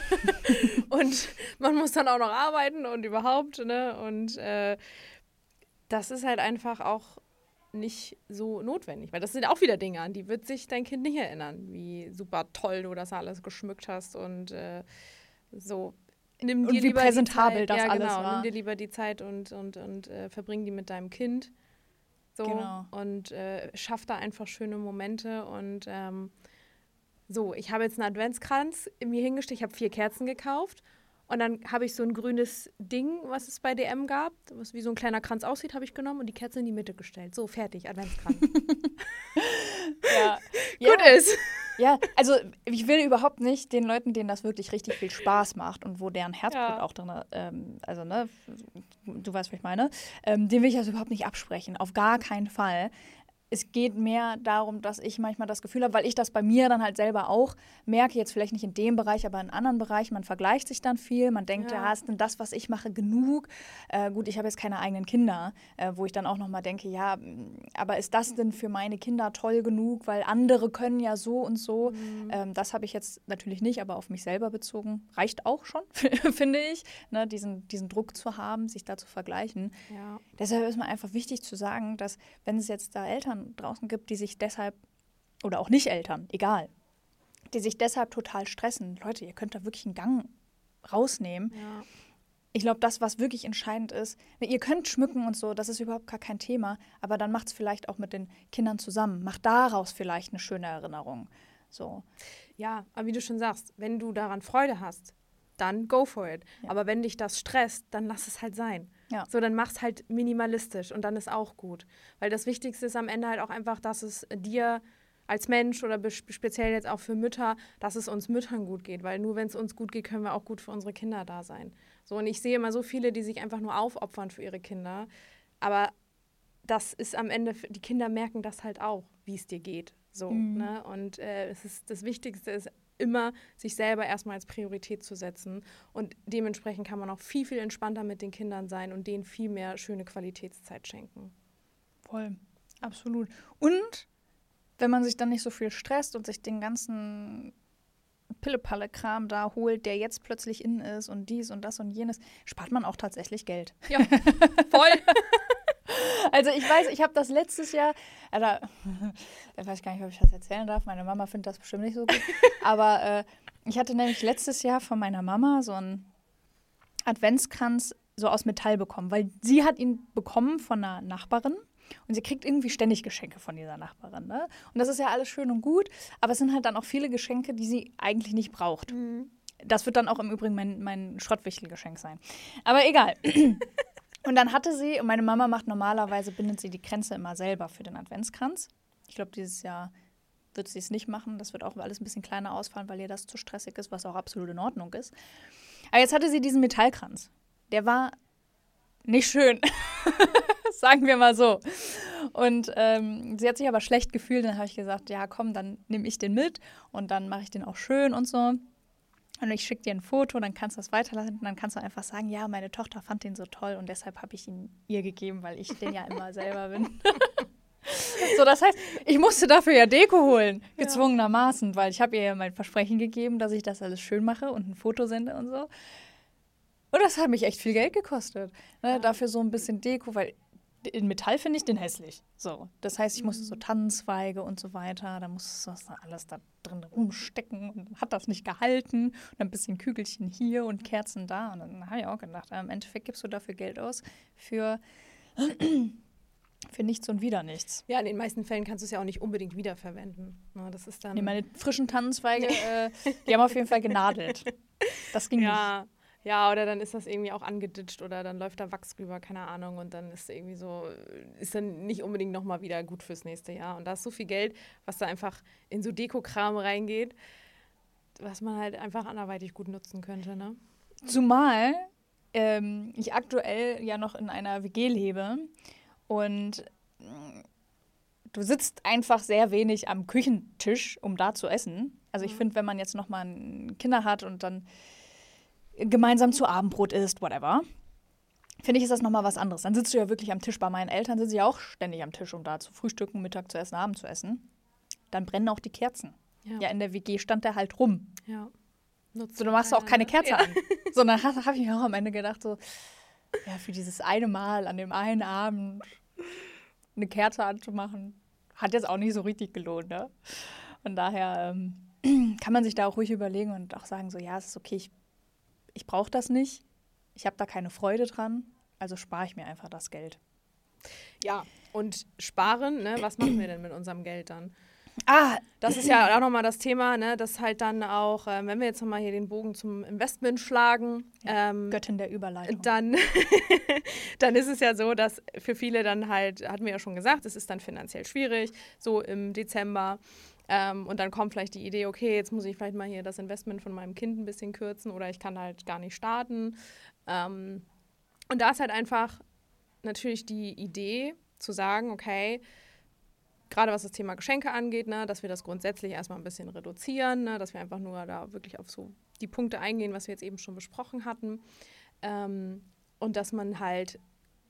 Und man muss dann auch noch arbeiten und überhaupt. Ne? Und äh, das ist halt einfach auch nicht so notwendig. Weil das sind auch wieder Dinge, an die wird sich dein Kind nicht erinnern, wie super toll du das alles geschmückt hast und äh, so. Nimm und dir wie lieber präsentabel die Zeit, das ja, alles genau, war. Nimm dir lieber die Zeit und, und, und äh, verbring die mit deinem Kind. So, genau. Und äh, schaff da einfach schöne Momente. Und ähm, so, ich habe jetzt einen Adventskranz mir hingestellt. Ich habe vier Kerzen gekauft. Und dann habe ich so ein grünes Ding, was es bei D M gab, was wie so ein kleiner Kranz aussieht, habe ich genommen und die Kerze in die Mitte gestellt. So, fertig, Adventskranz. ja. Gut ja. ist. Ja, also ich will überhaupt nicht den Leuten, denen das wirklich richtig viel Spaß macht und wo deren Herzblut ja. auch drin, ähm, also ne, du weißt, was ich meine, ähm, dem will ich das überhaupt nicht absprechen, auf gar keinen Fall. Es geht mehr darum, dass ich manchmal das Gefühl habe, weil ich das bei mir dann halt selber auch merke, jetzt vielleicht nicht in dem Bereich, aber in anderen Bereichen, man vergleicht sich dann viel, man denkt, ja, ja ist denn das, was ich mache, genug? Äh, gut, ich habe jetzt keine eigenen Kinder, äh, wo ich dann auch nochmal denke, ja, aber ist das denn für meine Kinder toll genug? Weil andere können ja so und so. Mhm. Ähm, das habe ich jetzt natürlich nicht, aber auf mich selber bezogen. Reicht auch schon, finde ich, ne, diesen, diesen Druck zu haben, sich da zu vergleichen. Ja. Deshalb ist mir einfach wichtig zu sagen, dass wenn es jetzt da Eltern draußen gibt, die sich deshalb, oder auch nicht Eltern, egal, die sich deshalb total stressen. Leute, ihr könnt da wirklich einen Gang rausnehmen. Ja. Ich glaube, das, was wirklich entscheidend ist, ihr könnt schmücken und so, das ist überhaupt gar kein Thema, aber dann macht es vielleicht auch mit den Kindern zusammen. Macht daraus vielleicht eine schöne Erinnerung. So. Ja, aber wie du schon sagst, wenn du daran Freude hast, dann go for it. Ja. Aber wenn dich das stresst, dann lass es halt sein. Ja. So, dann mach's halt minimalistisch und dann ist auch gut. Weil das Wichtigste ist am Ende halt auch einfach, dass es dir als Mensch oder be- speziell jetzt auch für Mütter, dass es uns Müttern gut geht. Weil nur wenn es uns gut geht, können wir auch gut für unsere Kinder da sein. So, und ich sehe immer so viele, die sich einfach nur aufopfern für ihre Kinder. Aber das ist am Ende, die Kinder merken das halt auch, wie es dir geht. So, mhm. ne? Und äh, es ist, das Wichtigste ist immer, sich selber erstmal als Priorität zu setzen. Und dementsprechend kann man auch viel, viel entspannter mit den Kindern sein und denen viel mehr schöne Qualitätszeit schenken. Voll, absolut. Und wenn man sich dann nicht so viel stresst und sich den ganzen Pille-Palle-Kram da holt, der jetzt plötzlich in ist und dies und das und jenes, spart man auch tatsächlich Geld. Ja, voll. Also ich weiß, ich habe das letztes Jahr, also ich weiß gar nicht, ob ich das erzählen darf, meine Mama findet das bestimmt nicht so gut, aber äh, ich hatte nämlich letztes Jahr von meiner Mama so einen Adventskranz so aus Metall bekommen, weil sie hat ihn bekommen von einer Nachbarin und sie kriegt irgendwie ständig Geschenke von dieser Nachbarin. Ne? Und das ist ja alles schön und gut, aber es sind halt dann auch viele Geschenke, die sie eigentlich nicht braucht. Mhm. Das wird dann auch im Übrigen mein, mein Schrottwichtelgeschenk sein. Aber egal. Und dann hatte sie, und meine Mama macht normalerweise, bindet sie die Kränze immer selber für den Adventskranz. Ich glaube, dieses Jahr wird sie es nicht machen. Das wird auch alles ein bisschen kleiner ausfallen, weil ihr das zu stressig ist, was auch absolut in Ordnung ist. Aber jetzt hatte sie diesen Metallkranz. Der war nicht schön. Sagen wir mal so. Und ähm, sie hat sich aber schlecht gefühlt. Dann habe ich gesagt, ja komm, dann nehme ich den mit und dann mache ich den auch schön und so. Und ich schicke dir ein Foto, dann kannst du das weiterleiten. Und dann kannst du einfach sagen, ja, meine Tochter fand den so toll und deshalb habe ich ihn ihr gegeben, weil ich den ja immer selber bin. So, das heißt, ich musste dafür ja Deko holen, gezwungenermaßen, weil ich habe ihr ja mein Versprechen gegeben, dass ich das alles schön mache und ein Foto sende und so. Und das hat mich echt viel Geld gekostet. Ne? Ja. Dafür so ein bisschen Deko, weil in Metall finde ich den hässlich. So, das heißt, ich musste so Tannenzweige und so weiter, da musste das alles da drin rumstecken und hat das nicht gehalten. Und ein bisschen Kügelchen hier und Kerzen da. Und dann habe ich auch gedacht, im Endeffekt gibst du dafür Geld aus für, für nichts und wieder nichts. Ja, in den meisten Fällen kannst du es ja auch nicht unbedingt wiederverwenden. Na, das ist dann nee, meine frischen Tannenzweige, äh, die haben auf jeden Fall genadelt. Das ging ja. nicht. Ja, oder dann ist das irgendwie auch angeditscht oder dann läuft da Wachs rüber, keine Ahnung. Und dann ist irgendwie so, ist dann nicht unbedingt nochmal wieder gut fürs nächste Jahr. Und da ist so viel Geld, was da einfach in so Dekokram reingeht, was man halt einfach anderweitig gut nutzen könnte, ne? Zumal ähm, ich aktuell ja noch in einer W G lebe und du sitzt einfach sehr wenig am Küchentisch, um da zu essen. Also ich finde, wenn man jetzt nochmal Kinder hat und dann gemeinsam zu Abendbrot isst, whatever, finde ich, ist das nochmal was anderes. Dann sitzt du ja wirklich am Tisch. Bei meinen Eltern sitze ich auch ständig am Tisch, um da zu frühstücken, Mittag zu essen, Abend zu essen. Dann brennen auch die Kerzen. Ja, ja in der W G stand der halt rum. Ja. So, du machst auch keine Kerze ja. an. Sondern habe hab ich mir auch am Ende gedacht, so, ja, für dieses eine Mal an dem einen Abend eine Kerze anzumachen, hat jetzt auch nicht so richtig gelohnt, ne? Von daher ähm, kann man sich da auch ruhig überlegen und auch sagen, so, ja, es ist okay, ich Ich brauche das nicht, ich habe da keine Freude dran, also spare ich mir einfach das Geld. Ja, und sparen, ne? Was machen wir denn mit unserem Geld dann? Ah, das ist ja auch nochmal das Thema, ne? Das halt dann auch, äh, wenn wir jetzt nochmal hier den Bogen zum Investment schlagen. Ja, ähm, Göttin der Überleitung. Dann, dann ist es ja so, dass für viele dann halt, hatten wir ja schon gesagt, es ist dann finanziell schwierig, so im Dezember. Ähm, und dann kommt vielleicht die Idee, okay, jetzt muss ich vielleicht mal hier das Investment von meinem Kind ein bisschen kürzen oder ich kann halt gar nicht starten. Ähm, und da ist halt einfach natürlich die Idee zu sagen, okay, gerade was das Thema Geschenke angeht, ne, dass wir das grundsätzlich erstmal ein bisschen reduzieren, ne, dass wir einfach nur da wirklich auf so die Punkte eingehen, was wir jetzt eben schon besprochen hatten. Ähm, und dass man halt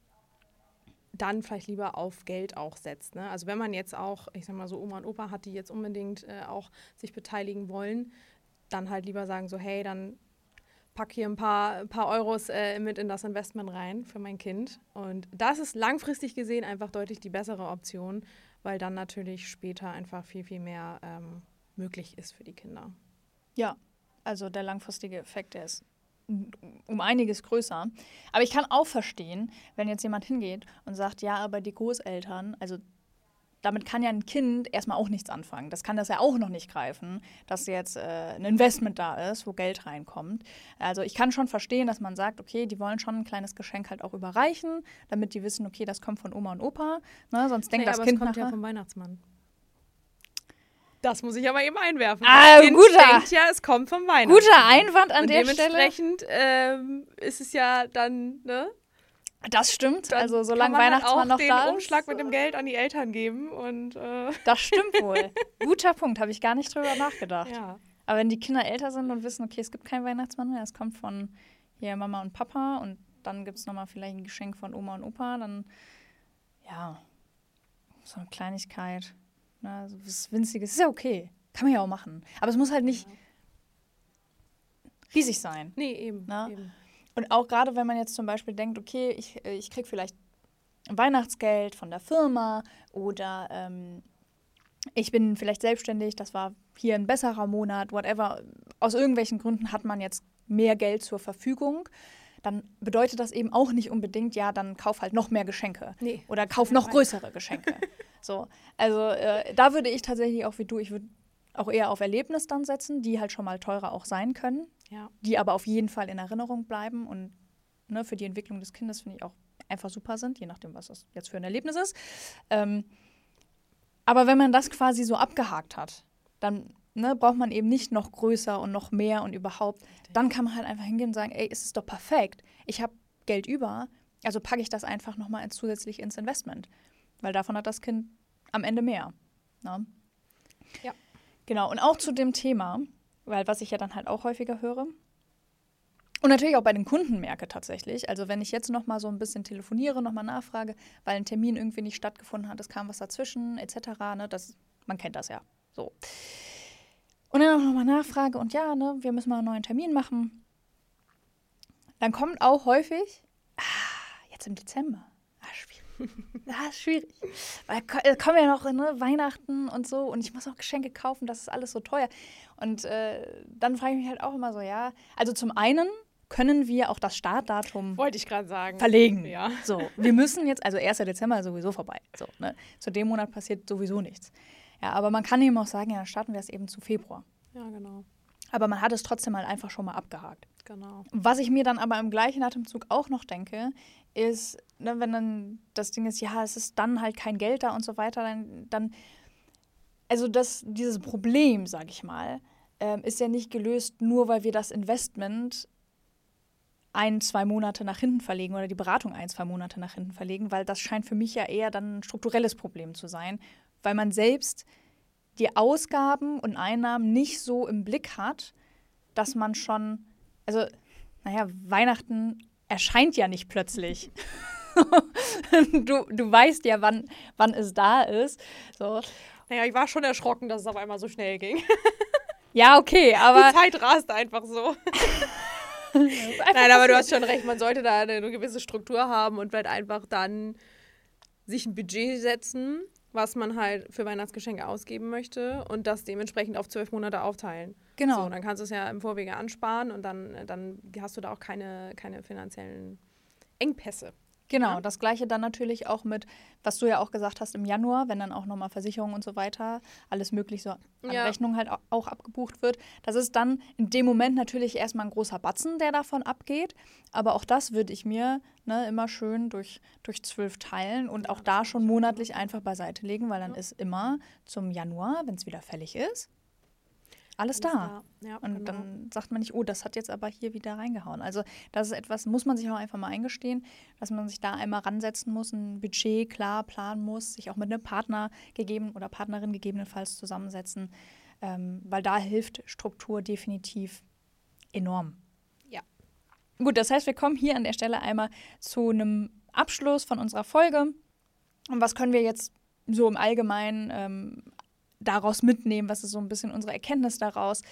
dann vielleicht lieber auf Geld auch setzt. Ne? Also wenn man jetzt auch, ich sag mal so Oma und Opa hat, die jetzt unbedingt äh, auch sich beteiligen wollen, dann halt lieber sagen so, hey, dann pack hier ein paar, paar Euros äh, mit in das Investment rein für mein Kind. Und das ist langfristig gesehen einfach deutlich die bessere Option, weil dann natürlich später einfach viel, viel mehr ähm, möglich ist für die Kinder. Ja, also der langfristige Effekt, der ist um einiges größer. Aber ich kann auch verstehen, wenn jetzt jemand hingeht und sagt, ja, aber die Großeltern, also damit kann ja ein Kind erstmal auch nichts anfangen. Das kann das ja auch noch nicht greifen, dass jetzt äh, ein Investment da ist, wo Geld reinkommt. Also ich kann schon verstehen, dass man sagt, okay, die wollen schon ein kleines Geschenk halt auch überreichen, damit die wissen, okay, das kommt von Oma und Opa. Ne? Sonst denkt nee, das aber Kind es kommt nachher, ja vom Weihnachtsmann. Das muss ich aber eben einwerfen. Ah, das Kind guter, denkt ja, es kommt vom Weihnachtsmann. Guter Einwand an und der Stelle. Dementsprechend ähm, ist es ja dann, ne? Das stimmt. Dann also solange kann man Weihnachtsmann halt auch noch da ist. den Umschlag mit dem Geld an die Eltern geben. Und, äh das stimmt wohl. Guter Punkt, habe ich gar nicht drüber nachgedacht. Ja. Aber wenn die Kinder älter sind und wissen, okay, es gibt keinen Weihnachtsmann mehr, es kommt von hier Mama und Papa und dann gibt es nochmal vielleicht ein Geschenk von Oma und Opa, dann ja, so eine Kleinigkeit, ne, so was Winziges, ist ja okay. Kann man ja auch machen. Aber es muss halt nicht ja. riesig sein. Nee, eben, ne? eben. Und auch gerade, wenn man jetzt zum Beispiel denkt, okay, ich, ich kriege vielleicht Weihnachtsgeld von der Firma oder ähm, ich bin vielleicht selbstständig, das war hier ein besserer Monat, whatever. Aus irgendwelchen Gründen hat man jetzt mehr Geld zur Verfügung. Dann bedeutet das eben auch nicht unbedingt, ja, dann kauf halt noch mehr Geschenke. Nee, oder kauf noch größere Geschenke. So, also äh, da würde ich tatsächlich auch wie du, ich würde auch eher auf Erlebnis dann setzen, die halt schon mal teurer auch sein können, ja. die aber auf jeden Fall in Erinnerung bleiben und ne, für die Entwicklung des Kindes finde ich auch einfach super sind, je nachdem, was das jetzt für ein Erlebnis ist. Ähm, aber wenn man das quasi so abgehakt hat, dann ne, braucht man eben nicht noch größer und noch mehr und überhaupt. Dann kann man halt einfach hingehen und sagen, ey, es ist doch perfekt. Ich habe Geld über, also packe ich das einfach nochmal zusätzlich ins Investment. Weil davon hat das Kind am Ende mehr. Ne? Ja. Genau, und auch zu dem Thema, weil was ich ja dann halt auch häufiger höre und natürlich auch bei den Kunden merke tatsächlich, also wenn ich jetzt nochmal so ein bisschen telefoniere, nochmal nachfrage, weil ein Termin irgendwie nicht stattgefunden hat, es kam was dazwischen, et cetera, ne, das, man kennt das ja, so. Und dann auch nochmal nachfrage und ja, ne, wir müssen mal einen neuen Termin machen. Dann kommt auch häufig, ah, jetzt im Dezember, ah, schwierig. Ja, ist schwierig. Weil es kommen ja noch ne, Weihnachten und so und ich muss auch Geschenke kaufen, das ist alles so teuer. Und äh, dann frage ich mich halt auch immer so, ja, also zum einen können wir auch das Startdatum Wollte ich gerade sagen. verlegen. Ja. So, wir müssen jetzt, also erster Dezember ist sowieso vorbei. So, ne? Zu dem Monat passiert sowieso nichts. Ja, aber man kann eben auch sagen, ja, dann starten wir es eben zu Februar. Ja, genau. Aber man hat es trotzdem mal einfach schon mal abgehakt. Genau. Was ich mir dann aber im gleichen Atemzug auch noch denke, ist, ne, wenn dann das Ding ist, ja, es ist dann halt kein Geld da und so weiter, dann, dann also das, dieses Problem, sag ich mal, ähm, ist ja nicht gelöst, nur weil wir das Investment ein, zwei Monate nach hinten verlegen oder die Beratung ein, zwei Monate nach hinten verlegen, weil das scheint für mich ja eher dann ein strukturelles Problem zu sein, weil man selbst die Ausgaben und Einnahmen nicht so im Blick hat, dass man schon, also, naja, Weihnachten erscheint ja nicht plötzlich. du, du weißt ja, wann, wann es da ist. So. Naja, ich war schon erschrocken, dass es auf einmal so schnell ging. Ja, okay, aber... Die Zeit rast einfach so. einfach Nein, aber du hast schon recht, man sollte da eine, eine gewisse Struktur haben und halt einfach dann sich ein Budget setzen, was man halt für Weihnachtsgeschenke ausgeben möchte und das dementsprechend auf zwölf Monate aufteilen. Genau. So, dann kannst du es ja im Vorwege ansparen und dann, dann hast du da auch keine, keine finanziellen Engpässe. Genau, Ja. das Gleiche dann natürlich auch mit, was du ja auch gesagt hast im Januar, wenn dann auch nochmal Versicherung und so weiter, alles möglich so an Ja. Rechnungen halt auch abgebucht wird. Das ist dann in dem Moment natürlich erstmal ein großer Batzen, der davon abgeht. Aber auch das würde ich mir ne, immer schön durch, durch zwölf teilen und auch da schon monatlich einfach beiseite legen, weil dann ist immer zum Januar, wenn es wieder fällig ist, alles, Alles da. da. Ja, und genau. dann sagt man nicht, oh, das hat jetzt aber hier wieder reingehauen. Also das ist etwas, muss man sich auch einfach mal eingestehen, dass man sich da einmal ransetzen muss, ein Budget klar planen muss, sich auch mit einem Partner gegeben oder Partnerin gegebenenfalls zusammensetzen, ähm, weil da hilft Struktur definitiv enorm. Ja. Gut, das heißt, wir kommen hier an der Stelle einmal zu einem Abschluss von unserer Folge. Und was können wir jetzt so im Allgemeinen ähm, daraus mitnehmen, was ist so ein bisschen unsere Erkenntnis daraus,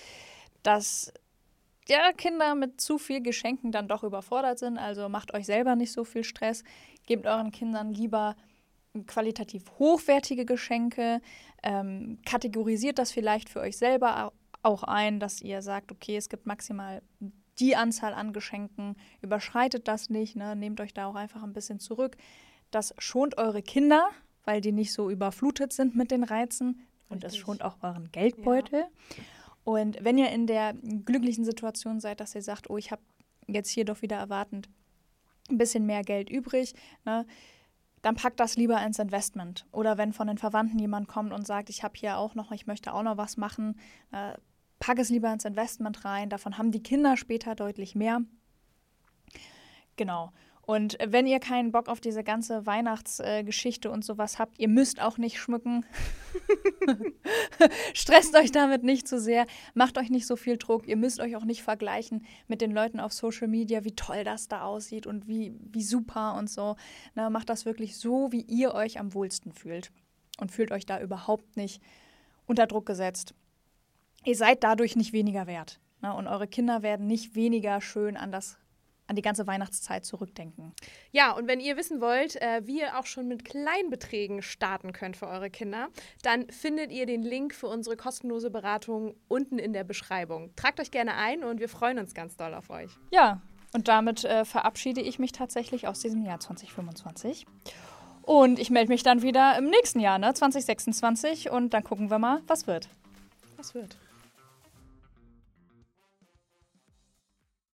dass ja, Kinder mit zu viel Geschenken dann doch überfordert sind. Also macht euch selber nicht so viel Stress. Gebt euren Kindern lieber qualitativ hochwertige Geschenke. Ähm, kategorisiert das vielleicht für euch selber auch ein, dass ihr sagt, okay, es gibt maximal die Anzahl an Geschenken. Überschreitet das nicht. Ne? Nehmt euch da auch einfach ein bisschen zurück. Das schont eure Kinder, weil die nicht so überflutet sind mit den Reizen. Und es schont auch euren Geldbeutel. Ja. Und wenn ihr in der glücklichen Situation seid, dass ihr sagt, oh, ich habe jetzt hier doch wieder erwartend ein bisschen mehr Geld übrig, ne, dann packt das lieber ins Investment. Oder wenn von den Verwandten jemand kommt und sagt, ich habe hier auch noch, ich möchte auch noch was machen, äh, pack es lieber ins Investment rein. Davon haben die Kinder später deutlich mehr. Genau. Und wenn ihr keinen Bock auf diese ganze Weihnachtsgeschichte äh, und sowas habt, ihr müsst auch nicht schmücken. Stresst euch damit nicht zu sehr, macht euch nicht so viel Druck. Ihr müsst euch auch nicht vergleichen mit den Leuten auf Social Media, wie toll das da aussieht und wie, wie super und so. Na, macht das wirklich so, wie ihr euch am wohlsten fühlt. Und fühlt euch da überhaupt nicht unter Druck gesetzt. Ihr seid dadurch nicht weniger wert. Na, und eure Kinder werden nicht weniger schön an das an die ganze Weihnachtszeit zurückdenken. Ja, und wenn ihr wissen wollt, äh, wie ihr auch schon mit Kleinbeträgen starten könnt für eure Kinder, dann findet ihr den Link für unsere kostenlose Beratung unten in der Beschreibung. Tragt euch gerne ein und wir freuen uns ganz doll auf euch. Ja, und damit äh, verabschiede ich mich tatsächlich aus diesem Jahr zwanzig fünfundzwanzig. Und ich melde mich dann wieder im nächsten Jahr, ne, zwanzig sechsundzwanzig. Und dann gucken wir mal, was wird. Was wird.